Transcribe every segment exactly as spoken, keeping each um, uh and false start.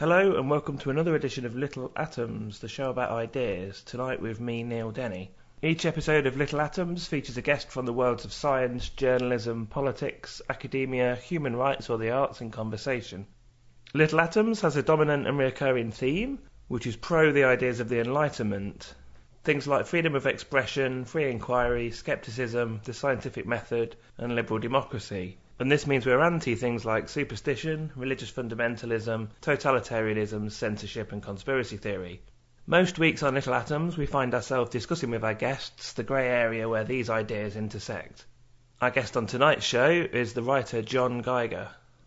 Hello and welcome to another edition of Little Atoms, the show about ideas, tonight with me, Neil Denny. Each episode of Little Atoms features a guest from the worlds of science, journalism, politics, academia, human rights or the arts in conversation. Little Atoms has a dominant and recurring theme, which is pro the ideas of the Enlightenment. Things like freedom of expression, free inquiry, scepticism, the scientific method and liberal democracy. And this means we're anti things like superstition, religious fundamentalism, totalitarianism, censorship and conspiracy theory. Most weeks on Little Atoms we find ourselves discussing with our guests the grey area where these ideas intersect. Our guest on tonight's show is the writer John Geiger.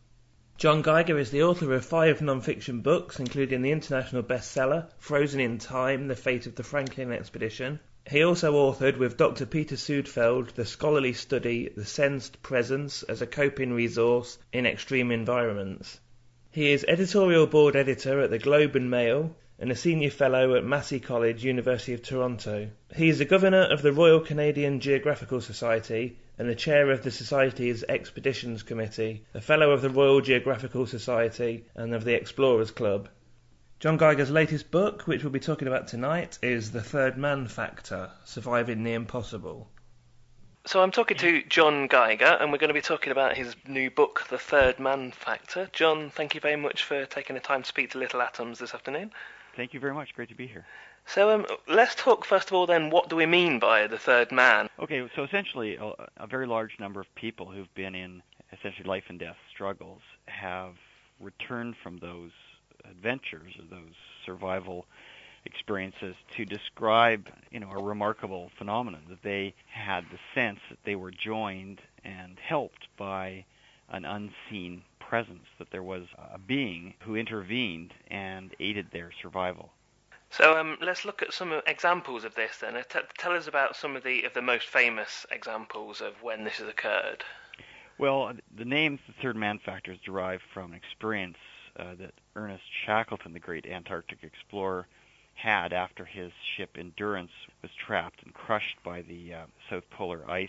John Geiger is the author of five non-fiction books, including the international bestseller Frozen in Time, The Fate of the Franklin Expedition. He also authored with Doctor Peter Sudfeld the scholarly study The Sensed Presence as a Coping Resource in Extreme Environments. He is editorial board editor at the Globe and Mail and a senior fellow at Massey College, University of Toronto. He is the governor of the Royal Canadian Geographical Society and the chair of the Society's Expeditions Committee, a fellow of the Royal Geographical Society and of the Explorers Club. John Geiger's latest book, which we'll be talking about tonight, is The Third Man Factor, Surviving the Impossible. So I'm talking to John Geiger, and we're going to be talking about his new book, The Third Man Factor. John, thank you very much for taking the time to speak to Little Atoms this afternoon. Thank you very much. Great to be here. So um, let's talk first of all then, what do we mean by the third man? Okay, so essentially a, a very large number of people who've been in essentially life and death struggles have returned from those adventures or those survival experiences to describe, you know, a remarkable phenomenon, that they had the sense that they were joined and helped by an unseen presence, that there was a being who intervened and aided their survival. So um, let's look at some examples of this then. T- tell us about some of the of the most famous examples of when this has occurred. Well, the name The Third Man Factor is derived from an experience uh, that Ernest Shackleton, the great Antarctic explorer, had after his ship Endurance was trapped and crushed by the uh, South Polar ice,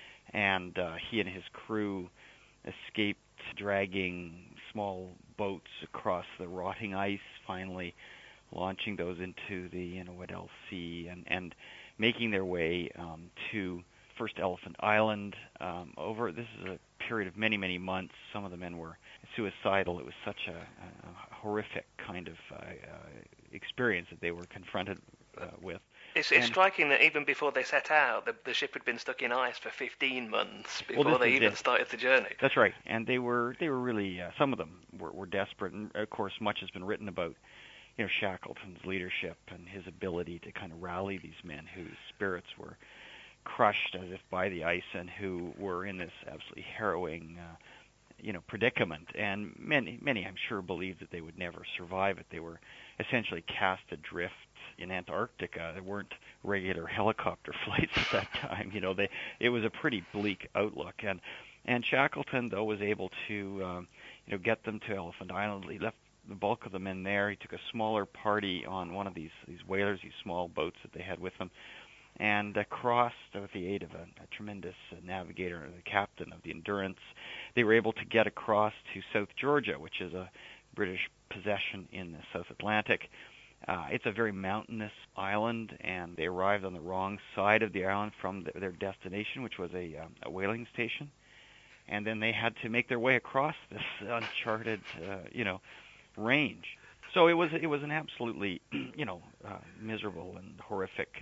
and uh, he and his crew escaped dragging small boats across the rotting ice, finally launching those into the you know Weddell Sea and, and making their way um, to first Elephant Island. Um, over this is a period of many, many months. Some of the men were suicidal. It was such a, a horrific kind of uh, uh, experience that they were confronted uh, with. It's, it's striking that even before they set out, the, the ship had been stuck in ice for fifteen months before well, they even it. started the journey. That's right, and they were they were really uh, some of them were, were desperate, and of course much has been written about you know Shackleton's leadership and his ability to kind of rally these men whose spirits were crushed as if by the ice and who were in this absolutely harrowing uh, you know predicament, and many many I'm sure believed that they would never survive it. They were essentially cast adrift in Antarctica. There weren't regular helicopter flights at that time. You know, they it was a pretty bleak outlook, and and Shackleton though was able to um, you know get them to Elephant Island. He left the bulk of the men there. He took a smaller party on one of these these whalers, these small boats that they had with them, and uh, crossed with the aid of a, a tremendous uh, navigator and the captain of the Endurance. They were able to get across to South Georgia, which is a British possession in the South Atlantic. Uh, it's a very mountainous island, and they arrived on the wrong side of the island from the, their destination, which was a, um, a whaling station. And then they had to make their way across this uncharted, uh, you know, range. So it was it was an absolutely, you know, uh, miserable and horrific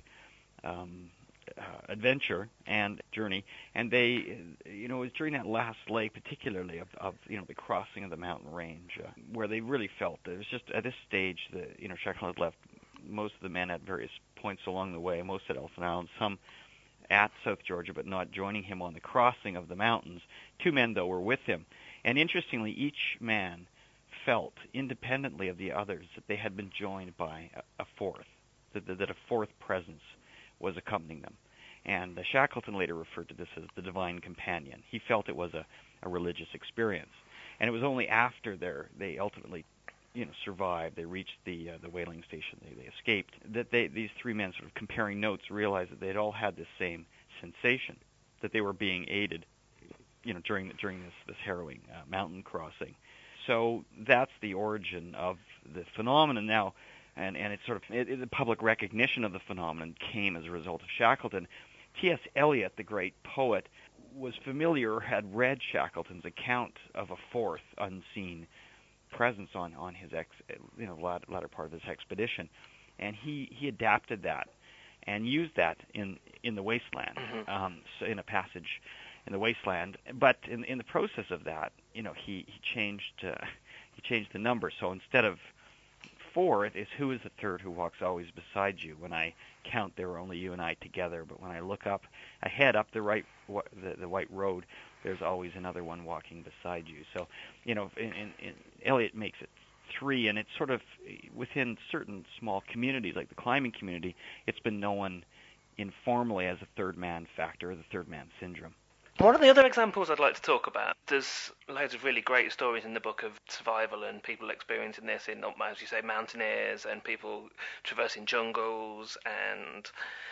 um, uh, adventure and journey. And they, you know, it was during that last leg, particularly of, of you know, the crossing of the mountain range, uh, where they really felt that it was just at this stage that, you know, Shackleton had left most of the men at various points along the way, most at Elephant Island, some at South Georgia, but not joining him on the crossing of the mountains. Two men, though, were with him. And interestingly, each man felt, independently of the others, that they had been joined by a, a fourth, that, that a fourth presence was accompanying them. And uh, Shackleton later referred to this as the divine companion. He felt it was a, a religious experience. And it was only after their, they ultimately you know, survived, they reached the uh, the whaling station, they, they escaped, that they these three men, sort of comparing notes, realized that they'd all had this same sensation, that they were being aided, you know, during during this this harrowing uh, mountain crossing. so that's the origin of the phenomenon now, and and it's sort of it, it, the public recognition of the phenomenon came as a result of Shackleton. T S. Eliot, the great poet, was familiar, had read Shackleton's account of a fourth unseen presence on on his ex, you know, latter, latter part of his expedition, and he he adapted that and used that in in the Wasteland, mm-hmm. um, so in a passage in the Wasteland. But in in the process of that, you know, he he changed uh, he changed the number. So instead of four, it is who is the third who walks always beside you. When I count, there are only you and I together. But when I look up ahead, up the right the, the white road, there's always another one walking beside you. So, you know, in, in, in Eliot makes it three, and it's sort of within certain small communities, like the climbing community, it's been known informally as a third man factor, or the third man syndrome. One of the other examples I'd like to talk about, there's loads of really great stories in the book of survival and people experiencing this in, as you say, mountaineers and people traversing jungles and,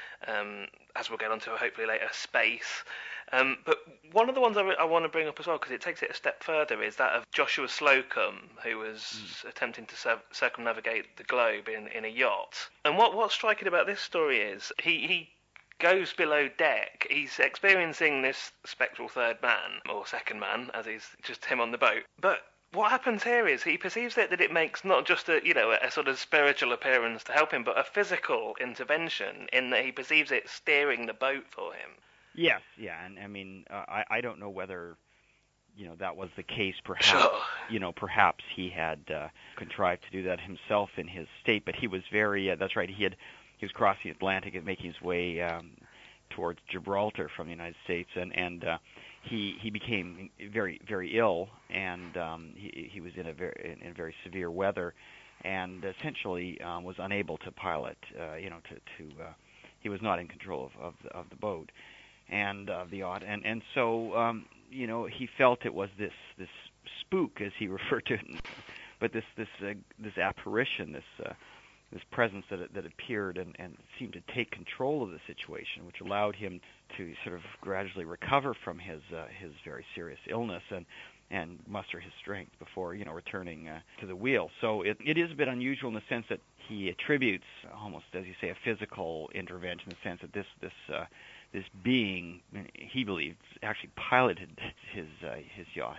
um, as we'll get onto hopefully later, space. Um, but one of the ones I, re- I want to bring up as well, because it takes it a step further, is that of Joshua Slocum, who was mm. attempting to cir- circumnavigate the globe in, in a yacht. And what what's striking about this story is he... he goes below deck. He's experiencing this spectral third man, or second man, as he's just him on the boat. But what happens here is he perceives it that it makes not just a, you know, a, a sort of spiritual appearance to help him, but a physical intervention in that he perceives it steering the boat for him. Yes, yeah, and I mean, uh, I, I don't know whether, you know, that was the case. Perhaps, sure. you know, perhaps he had uh, contrived to do that himself in his state, but he was very, uh, that's right, he had He was crossing the Atlantic and making his way um, towards Gibraltar from the United States, and and uh, he he became very very ill, and um, he he was in a very in very severe weather, and essentially um, was unable to pilot. Uh, you know, to to uh, he was not in control of of the, of the boat and of the yacht, and and so um, you know, he felt it was this this spook, as he referred to it, but this this uh, this apparition, this. Uh, this presence that that appeared and, and seemed to take control of the situation, which allowed him to sort of gradually recover from his uh, his very serious illness and and muster his strength before, you know, returning uh, to the wheel. So it it is a bit unusual in the sense that he attributes almost, as you say, a physical intervention, in the sense that this this uh, this being, he believed, actually piloted his uh, his yacht.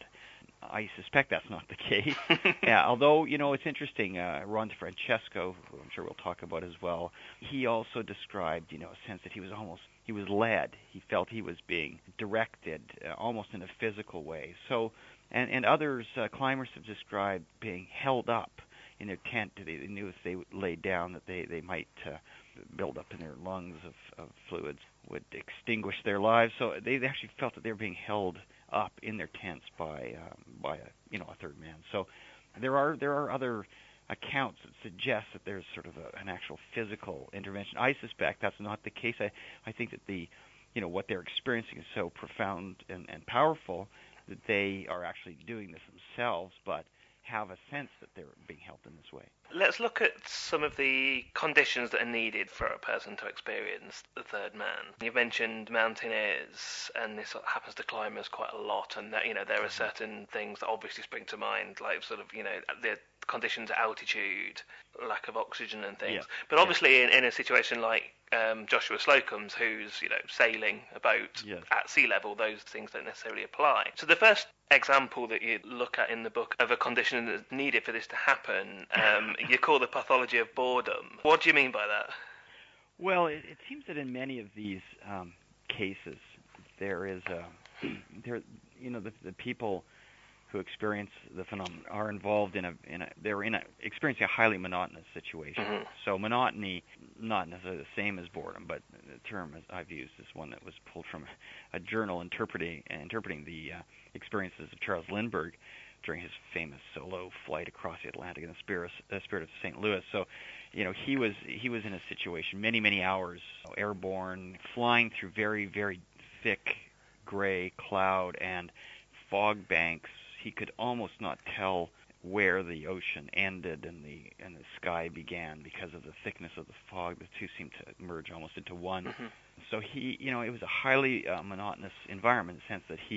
I suspect that's not the case. Yeah, although, you know, it's interesting, uh, Ron DeFrancesco, who I'm sure we'll talk about as well, he also described, you know, a sense that he was almost, he was led. He felt he was being directed uh, almost in a physical way. So, and, and others, uh, climbers have described being held up in their tent. They, they knew if they laid down that they, they might uh, build up in their lungs of, of fluids, would extinguish their lives. So they actually felt that they were being held up in their tents by um, by a you know a third man. So there are there are other accounts that suggest that there's sort of a, an actual physical intervention. I suspect that's not the case. I I think that the you know what they're experiencing is so profound and, and powerful that they are actually doing this themselves, but have a sense that they're being helped in this way. Let's look at some of the conditions that are needed for a person to experience the third man. You've mentioned mountaineers, and this happens to climbers quite a lot, and that, you know, there are certain things that obviously spring to mind, like sort of, you know, the conditions at altitude, lack of oxygen and things. Yeah. But obviously in, in a situation like um, Joshua Slocum's, who's, you know, sailing a boat yes. at sea level, those things don't necessarily apply. So the first example that you look at in the book of a condition that's needed for this to happen, um, you call the pathology of boredom. What do you mean by that? Well, it, it seems that in many of these um, cases, there is a, there, you know, the, the people who experience the phenomenon are involved in a, in a they're in a experiencing a highly monotonous situation. Mm-hmm. So monotony, not necessarily the same as boredom, but the term as I've used is one that was pulled from a journal interpreting interpreting the uh, experiences of Charles Lindbergh during his famous solo flight across the Atlantic in the spirit, uh, spirit of Saint Louis. So, you know, he was he was in a situation many many hours airborne, flying through very very thick gray cloud and fog banks. He could almost not tell where the ocean ended and the and the sky began because of the thickness of the fog. The two seemed to merge almost into one. Mm-hmm. So he, you know, it was a highly uh, monotonous environment in the sense that he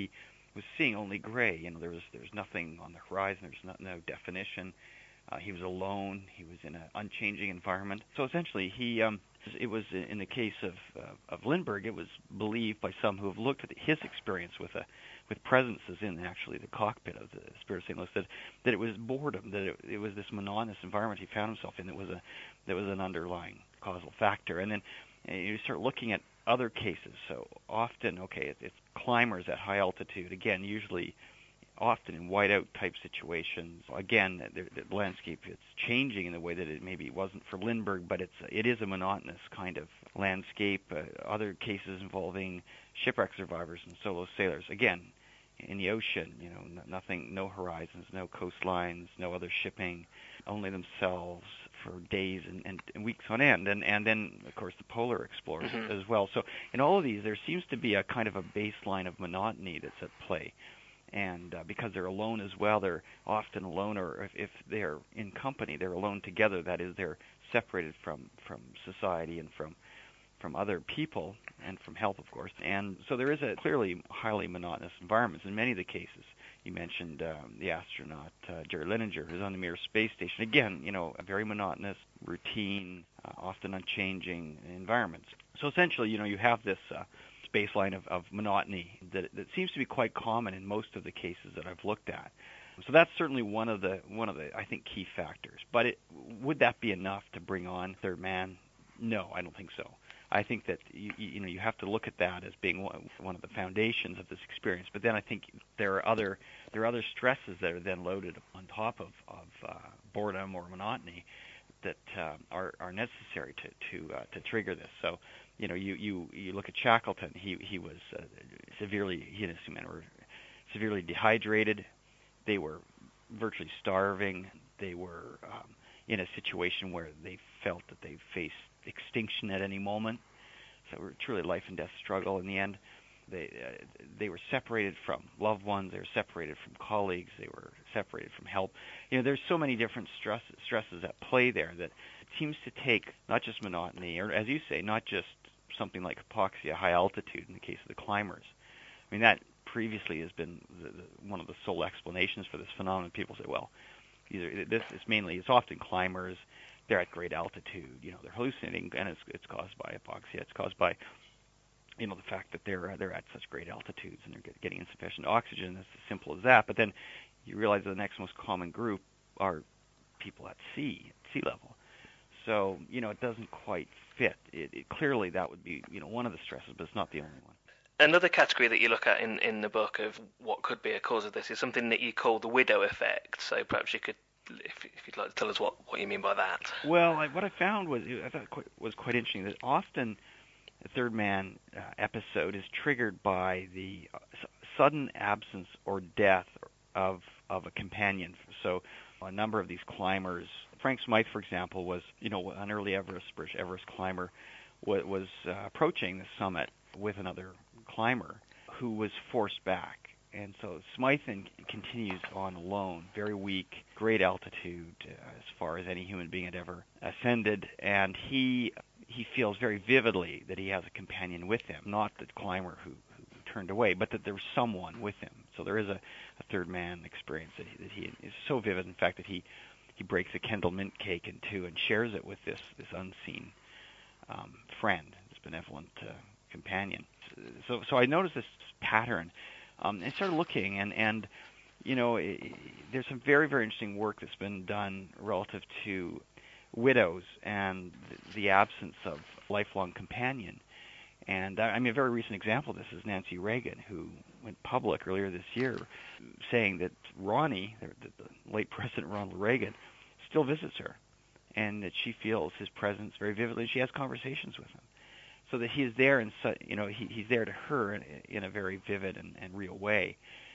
was seeing only gray. You know, there was there was nothing on the horizon. There was no, no definition. Uh, he was alone. He was in an unchanging environment. So essentially, he um, it was in the case of uh, of Lindbergh, it was believed by some who have looked at his experience with a with presences in actually the cockpit of the Spirit of Saint Louis that that it was boredom, that it, it was this monotonous environment he found himself in that was a that was an underlying causal factor. And then and you start looking at other cases. So often, okay, it, it's climbers at high altitude. Again, usually. Often in whiteout type situations. Again, the, the landscape it's changing in the way that it maybe wasn't for Lindbergh, but it's it is a monotonous kind of landscape. Uh, other cases involving shipwreck survivors and solo sailors. Again, in the ocean, you know, n- nothing, no horizons, no coastlines, no other shipping, only themselves for days and, and, and weeks on end. And and then of course the polar explorers mm-hmm. as well. So in all of these, there seems to be a kind of a baseline of monotony that's at play. And uh, because they're alone as well, they're often alone, or if, if they're in company, they're alone together. That is, they're separated from, from society and from from other people and from help, of course. And so there is a clearly highly monotonous environment in many of the cases. You mentioned um, the astronaut uh, Jerry Linenger, who's on the Mir space station. Again, you know, a very monotonous, routine, uh, often unchanging environments. So essentially, you know, you have this Uh, baseline of, of monotony that, that seems to be quite common in most of the cases that I've looked at. So that's certainly one of the one of the I think key factors. But it, would that be enough to bring on Third Man? No, I don't think so. I think that you, you know you have to look at that as being one, one of the foundations of this experience. But then I think there are other there are other stresses that are then loaded on top of of uh, boredom or monotony that uh, are are necessary to to uh, to trigger this. So. You know, you, you, you look at Shackleton. He he was uh, severely he and his men were severely dehydrated. They were virtually starving. They were um, in a situation where they felt that they faced extinction at any moment. So it were truly a life and death struggle in the end. They uh, they were separated from loved ones. They were separated from colleagues. They were separated from help. You know, there's so many different stress, stresses at play there that it seems to take not just monotony, or as you say, not just something like hypoxia, high altitude in the case of the climbers. I mean, that previously has been the, the, one of the sole explanations for this phenomenon. People say, well, either this is mainly, it's often climbers, they're at great altitude, you know, they're hallucinating, and it's, it's caused by hypoxia. It's caused by, you know, the fact that they're, uh, they're at such great altitudes and they're get, getting insufficient oxygen. It's as simple as that. But then you realize that the next most common group are people at sea, at sea level. So, you know, it doesn't quite fit. It, it clearly that would be, you know, one of the stresses, but it's not the only one. Another category that you look at in, in the book of what could be a cause of this is something that you call the widow effect. So perhaps you could, if, if you'd like to tell us what, what you mean by that. Well, I, what I found was I thought quite, was quite interesting that often a Third Man uh, episode is triggered by the uh, sudden absence or death of of a companion. So a number of these climbers. Frank Smythe, for example, was, you know, an early Everest, British Everest climber, was, was uh, approaching the summit with another climber who was forced back. And so Smythe continues on alone, very weak, great altitude, uh, as far as any human being had ever ascended, and he he feels very vividly that he has a companion with him, not the climber who, who turned away, but that there was someone with him. So there is a, a Third Man experience that he, that he is so vivid, in fact, that he He breaks a Kendall mint cake in two and shares it with this this unseen um, friend, this benevolent uh, companion. So so I noticed this pattern um, and started looking, and and you know it, there's some very very interesting work that's been done relative to widows and the, the absence of lifelong companion. And I mean, a very recent example of this is Nancy Reagan, who went public earlier this year saying that Ronnie, the, the late President Ronald Reagan, still visits her, and that she feels his presence very vividly. She has conversations with him, so that he is there, and you know, he, he's there to her in, in a very vivid and, and real way.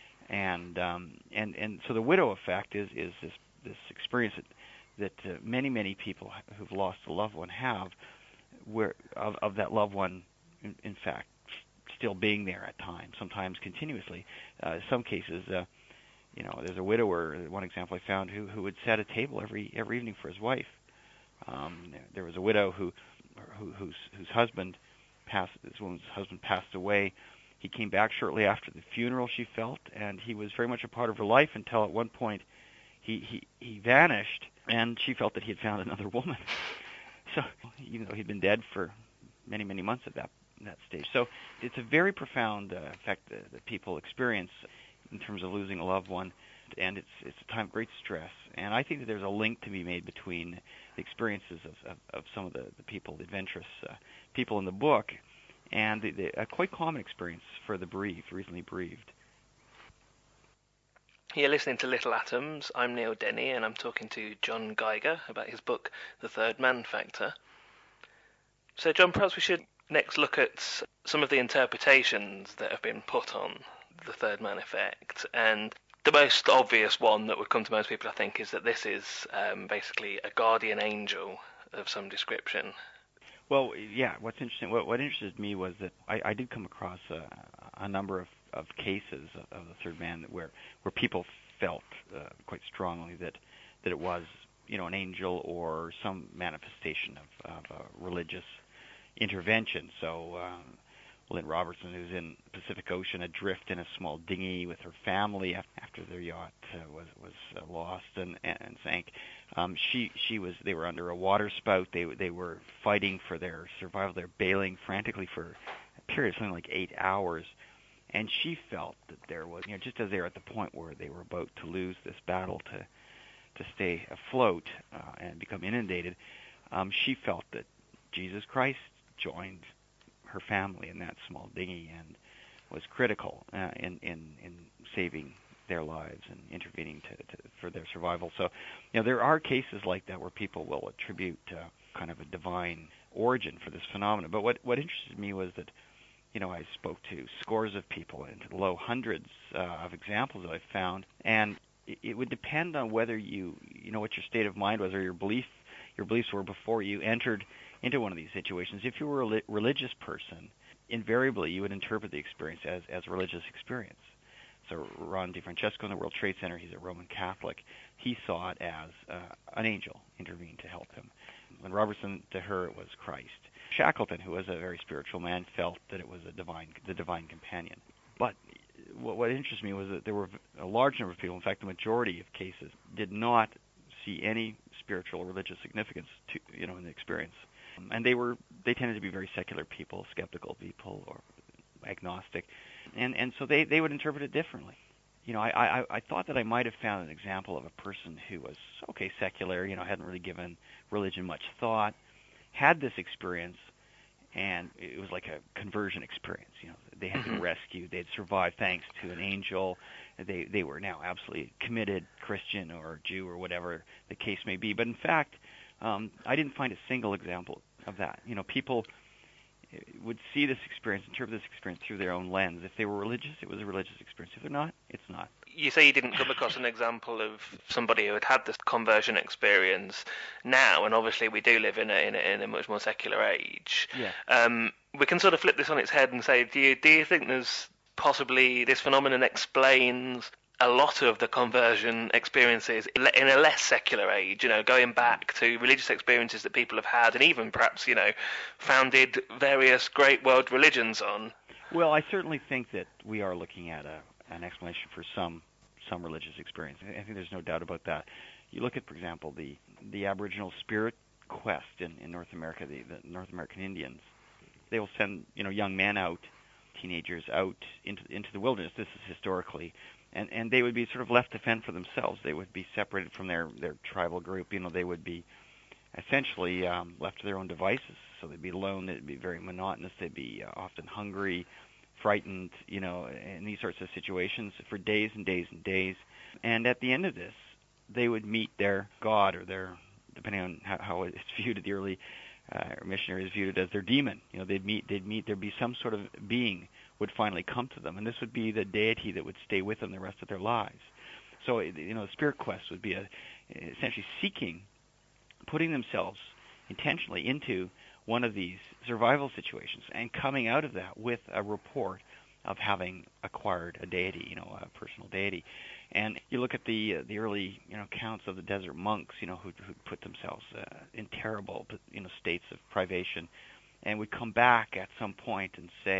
And um, and and so the widow effect is is this this experience that that uh, many many people who've lost a loved one have, where of, of that loved one. In, in fact, still being there at times, sometimes continuously. Uh, some cases, uh, you know, there's a widower. One example I found who who would set a table every every evening for his wife. Um, there was a widow who, who whose whose husband passed. This woman's husband passed away. He came back shortly after the funeral, she felt, and he was very much a part of her life until at one point he, he, he vanished, and she felt that he had found another woman. So, even though he'd been dead for many, many months at that that stage. So it's a very profound uh, effect that, that people experience in terms of losing a loved one, and it's it's a time of great stress. And I think that there's a link to be made between the experiences of, of, of some of the, the people, the adventurous uh, people in the book, and the, the, a quite common experience for the bereaved, recently bereaved. You're listening to Little Atoms. I'm Neil Denny, and I'm talking to John Geiger about his book, The Third Man Factor. So, John, perhaps we should next look at some of the interpretations that have been put on the Third Man effect. And the most obvious one that would come to most people, I think, is that this is um, basically a guardian angel of some description. Well, yeah, what's interesting, what, what interested me was that I, I did come across a, a number of, of cases of, of the Third Man where, where people felt uh, quite strongly that, that it was, you know, an angel or some manifestation of, of a religious intervention. So um, Lynn Robertson, who's in the Pacific Ocean, adrift in a small dinghy with her family after their yacht uh, was was uh, lost and, and sank. Um, she she was they were under a water spout. They they were fighting for their survival. They're bailing frantically for a period of something like eight hours. And she felt that there was, you know, just as they were at the point where they were about to lose this battle to to stay afloat uh, and become inundated, um, she felt that Jesus Christ joined her family in that small dinghy and was critical uh, in, in in saving their lives and intervening to, to for their survival. So, you know, there are cases like that where people will attribute uh, kind of a divine origin for this phenomenon. But what what interested me was that, you know, I spoke to scores of people, into the low hundreds uh, of examples that I found, and it, it would depend on whether you you know what your state of mind was or your belief your beliefs were before you entered into one of these situations. If you were a religious person, invariably you would interpret the experience as, as a religious experience. So Ron DeFrancesco in the World Trade Center, he's a Roman Catholic, he saw it as uh, an angel intervened to help him. When Robertson, to her, it was Christ. Shackleton, who was a very spiritual man, felt that it was a divine, the divine companion. But what, what interests me was that there were a large number of people, in fact the majority of cases, did not see any spiritual or religious significance to, you know, in the experience. And they were they tended to be very secular people, skeptical people, or agnostic, and and so they, they would interpret it differently. You know, I, I I thought that I might have found an example of a person who was okay secular, you know, hadn't really given religion much thought, had this experience, and it was like a conversion experience. You know, they had been rescued, they'd survived thanks to an angel. They they were now absolutely committed Christian or Jew or whatever the case may be. But in fact, um, I didn't find a single example of that. You know, people would see this experience, interpret this experience through their own lens. If they were religious, it was a religious experience. If they're not, it's not. You say you didn't come across an example of somebody who had had this conversion experience now, and obviously we do live in a, in a, in a much more secular age. Yeah. Um, we can sort of flip this on its head and say, do you do you think there's possibly this phenomenon explains a lot of the conversion experiences in a less secular age, you know, going back to religious experiences that people have had and even perhaps, you know, founded various great world religions on? Well, I certainly think that we are looking at a, an explanation for some some religious experience. I think there's no doubt about that. You look at, for example, the, the Aboriginal spirit quest in, in North America, the, the North American Indians. They will send, you know, young men out, teenagers out into into the wilderness. This is historically. And and they would be sort of left to fend for themselves. They would be separated from their, their tribal group. You know, they would be essentially um, left to their own devices. So they'd be alone. They'd be very monotonous. They'd be uh, often hungry, frightened, you know, in these sorts of situations for days and days and days. And at the end of this, they would meet their God or their, depending on how, how it's viewed, the early uh, missionaries viewed it as their demon. You know, they'd meet, they'd meet, there'd be some sort of being would finally come to them, and this would be the deity that would stay with them the rest of their lives. So, you know, the spirit quest would be a, essentially seeking, putting themselves intentionally into one of these survival situations and coming out of that with a report of having acquired a deity, you know, a personal deity. And you look at the uh, the early, you know, accounts of the desert monks, you know, who who put themselves uh, in terrible, you know, states of privation, and would come back at some point and say,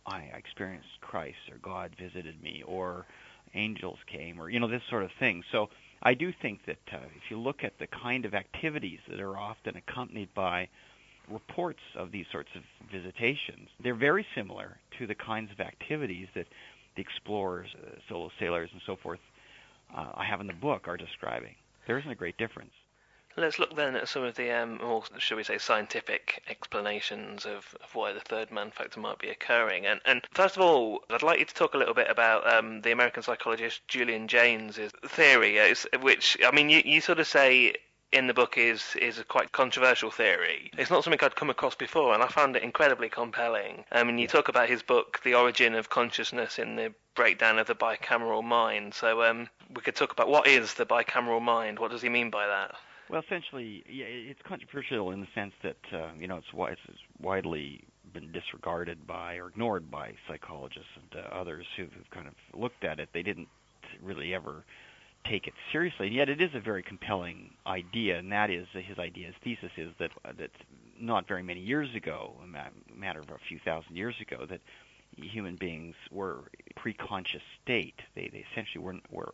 I experienced Christ, or God visited me, or angels came, or, you know, this sort of thing. So I do think that uh, if you look at the kind of activities that are often accompanied by reports of these sorts of visitations, they're very similar to the kinds of activities that the explorers, uh, solo sailors, and so forth uh, I have in the book are describing. There isn't a great difference. Let's look then at some of the um, more, shall we say, scientific explanations of, of why the third man factor might be occurring. And, and first of all, I'd like you to talk a little bit about um, the American psychologist Julian Jaynes' theory, which, I mean, you, you sort of say in the book is is a quite controversial theory. It's not something I'd come across before, and I found it incredibly compelling. I mean, you talk about his book, The Origin of Consciousness, in the breakdown of the bicameral mind. So um, we could talk about what is the bicameral mind. What does he mean by that? Well, essentially, yeah, it's controversial in the sense that uh, you know it's, it's widely been disregarded by or ignored by psychologists and uh, others who've kind of looked at it. They didn't really ever take it seriously, and yet it is a very compelling idea, and that is his idea, his thesis is that uh, that not very many years ago, a matter of a few thousand years ago, that human beings were a pre-conscious state. They they essentially were were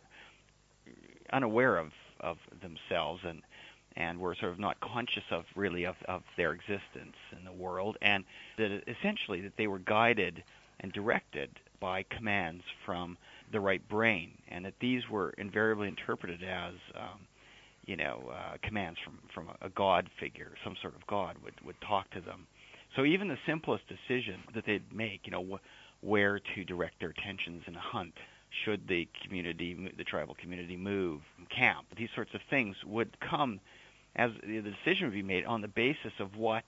unaware of of themselves and and were sort of not conscious of really of, of their existence in the world, and that essentially that they were guided and directed by commands from the right brain, and that these were invariably interpreted as um, you know uh, commands from from a god figure, some sort of god would would talk to them. So even the simplest decision that they'd make, you know, wh- where to direct their attentions in a hunt, should the community, the tribal community, move, camp, these sorts of things would come as the decision would be made on the basis of what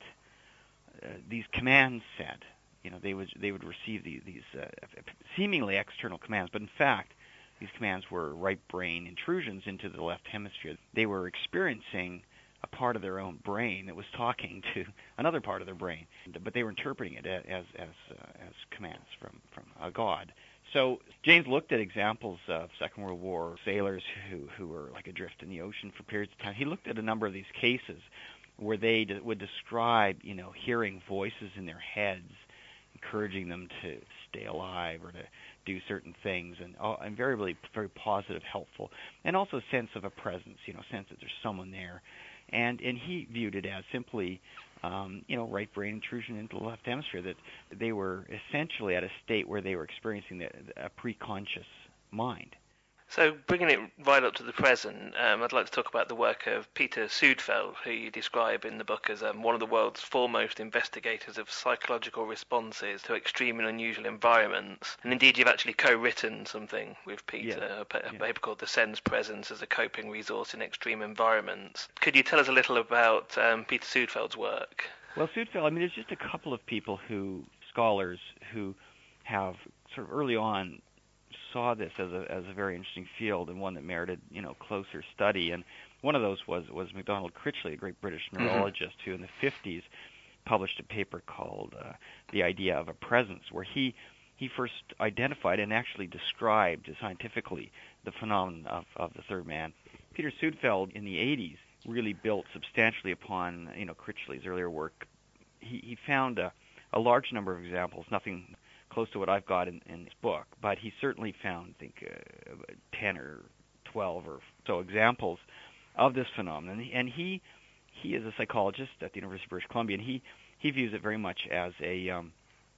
uh, these commands said. You know, they would they would receive these, these uh, seemingly external commands, but in fact, these commands were right brain intrusions into the left hemisphere. They were experiencing a part of their own brain that was talking to another part of their brain, but they were interpreting it as as uh, as commands from from a god. So Jaynes looked at examples of Second World War sailors who who were like adrift in the ocean for periods of time. He looked at a number of these cases where they d- would describe, you know, hearing voices in their heads, encouraging them to stay alive or to do certain things, and uh, invariably very positive, helpful, and also a sense of a presence, you know, sense that there's someone there. And and he viewed it as simply, um, you know, right brain intrusion into the left hemisphere, that they were essentially at a state where they were experiencing the, a pre-conscious mind. So bringing it right up to the present, um, I'd like to talk about the work of Peter Sudfeld, who you describe in the book as um, one of the world's foremost investigators of psychological responses to extreme and unusual environments. And indeed, you've actually co-written something with Peter, Yeah. a, pa- a Yeah. paper called The Sense Presence as a Coping Resource in Extreme Environments. Could you tell us a little about um, Peter Sudfeld's work? Well, Sudfeld, I mean, there's just a couple of people who, scholars, who have sort of early on saw this as a as a very interesting field and one that merited, you know, closer study. And one of those was was MacDonald Critchley, a great British neurologist, mm-hmm. who in the fifties published a paper called uh, The Idea of a Presence, where he he first identified and actually described scientifically the phenomenon of, of the third man. Peter Sudfeld in the eighties really built substantially upon, you know, Critchley's earlier work. He he found a, a large number of examples, nothing close to what I've got in, in this book, but he certainly found, I think, uh, ten or twelve or so examples of this phenomenon. And he he is a psychologist at the University of British Columbia, and he, he views it very much as a um,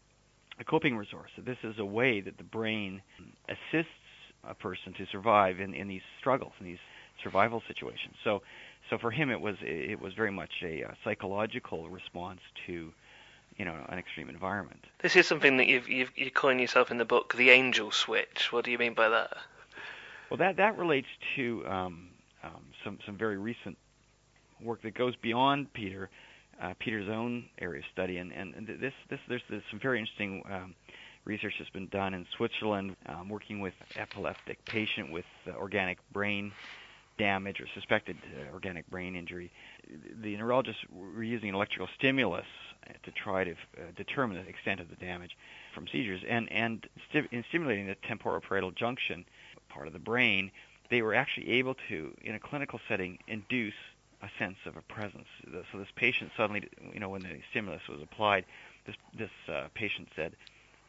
a coping resource. So this is a way that the brain assists a person to survive in, in these struggles, in these survival situations. So so for him, it was it was very much a, a psychological response to, you know, an extreme environment. This is something that you've, you've you coin yourself in the book, the angel switch. What do you mean by that? Well, that that relates to um, um, some some very recent work that goes beyond Peter, uh, Peter's own area of study, and and, and this this there's, there's some very interesting um, research that's been done in Switzerland, um, working with an epileptic patient with uh, organic brain damage or suspected uh, organic brain injury. The neurologists were using an electrical stimulus to try to uh, determine the extent of the damage from seizures, and and sti- in stimulating the temporoparietal junction part of the brain, they were actually able to, in a clinical setting, induce a sense of a presence. So this patient suddenly, you know, when the stimulus was applied, this this uh, patient said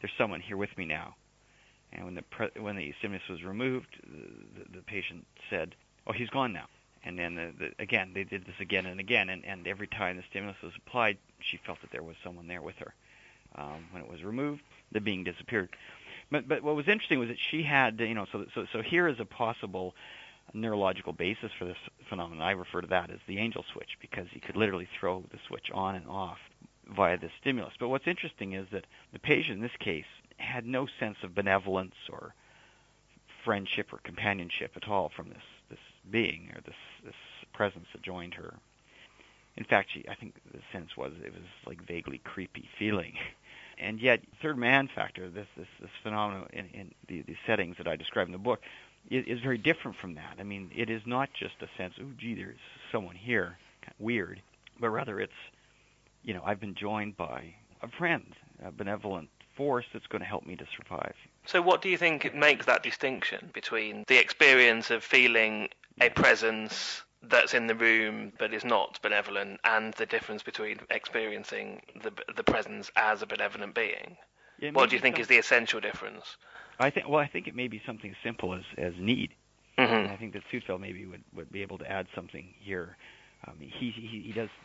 there's someone here with me now. And when the pre- when the stimulus was removed, the, the, the patient said, "Oh, he's gone now." And then the, the, again, they did this again and again, and, and every time the stimulus was applied, she felt that there was someone there with her. Um, when it was removed, the being disappeared. But but what was interesting was that she had, you know, so so so here is a possible neurological basis for this phenomenon. I refer to that as the angel switch, because he could literally throw the switch on and off via the stimulus. But what's interesting is that the patient in this case had no sense of benevolence or friendship or companionship at all from this this being or this this presence that joined her. In fact, she, I think the sense was it was like vaguely creepy feeling. And yet, third man factor, this this, this phenomenon in, in the, the settings that I describe in the book, is, is very different from that. I mean, it is not just a sense, oh, gee, there's someone here, kind of weird, but rather it's, you know, I've been joined by a friend, a benevolent force that's going to help me to survive. So what do you think makes that distinction between the experience of feeling a presence that's in the room but is not benevolent, and the difference between experiencing the the presence as a benevolent being? Yeah, what do you think some, is the essential difference? I think well, I think it may be something as simple as, as need. Mm-hmm. And I think that Sudfeld maybe would, would be able to add something here. Um, he, he he does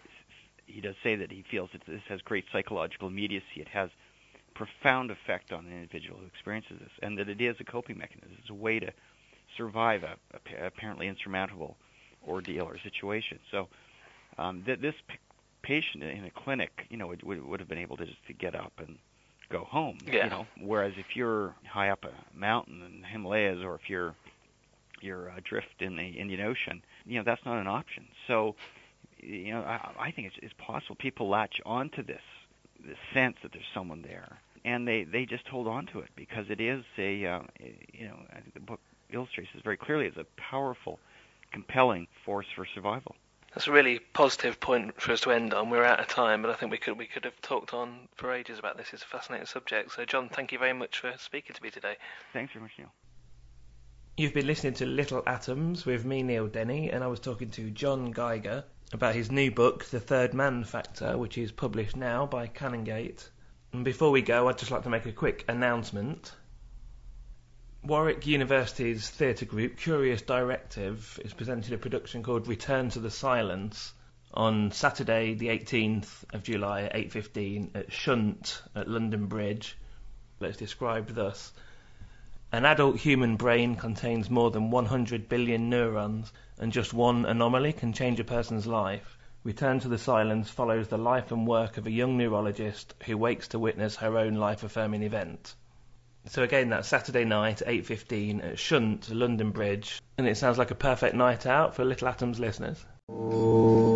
he does say that he feels that this has great psychological immediacy. It has profound effect on an individual who experiences this, and that it is a coping mechanism. It's a way to survive a, a apparently insurmountable ordeal or situation. So um, th- this p- patient in a clinic, you know, would, would would have been able to just to get up and go home. Yeah. You know, whereas if you're high up a mountain in the Himalayas, or if you're you're adrift in the Indian Ocean, you know, that's not an option. So, you know, I, I think it's, it's possible people latch onto this this sense that there's someone there, and they, they just hold on to it because it is a, uh, you know, I think the book illustrates this very clearly as a powerful, compelling force for survival. That's a really positive point for us to end on. We're out of time, but I think we could we could have talked on for ages about this. It's a fascinating subject. So, John, thank you very much for speaking to me today. Thanks very much, Neil. You've been listening to Little Atoms with me, Neil Denny, and I was talking to John Geiger about his new book, The Third Man Factor, which is published now by Canongate. And before we go, I'd just like to make a quick announcement. Warwick University's theatre group, Curious Directive, is presenting a production called Return to the Silence on Saturday the eighteenth of July at eight fifteen at Shunt at London Bridge. It's described thus. An adult human brain contains more than one hundred billion neurons, and just one anomaly can change a person's life. Return to the Silence follows the life and work of a young neurologist who wakes to witness her own life-affirming event. So again, that's Saturday night at eight fifteen at Shunt, London Bridge, and it sounds like a perfect night out for Little Atoms listeners.